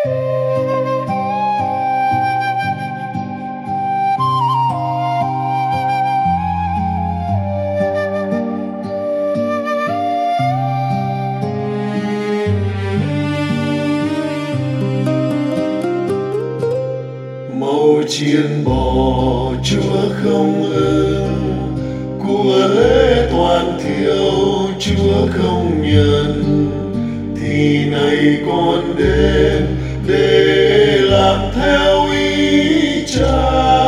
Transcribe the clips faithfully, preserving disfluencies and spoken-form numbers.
Màu chiên bò Chúa không ưng, của lễ toàn thiêu Chúa không nhận, thì này con đến để làm theo ý Cha.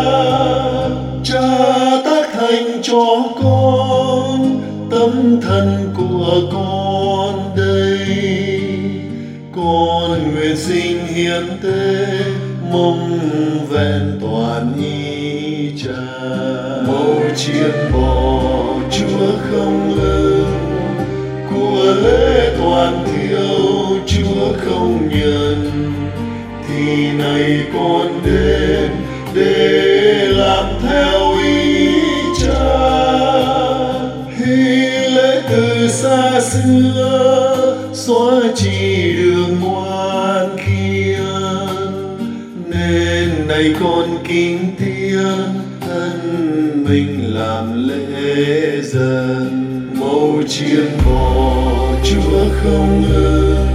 Cha tác thành cho con tấm thân của con đây, con nguyện sinh hiến tế mong vẹn toàn ý Cha. Màu chiên bò Chúa không ưng, của lễ toàn thiêu Chúa không nhận, thì này con đến để làm theo ý Cha. Hy lễ từ xa xưa xóa chỉ đường ngoan khiên, nên này con kính thiêng thân mình làm lễ dần. Màu chiên bò Chúa không ưng,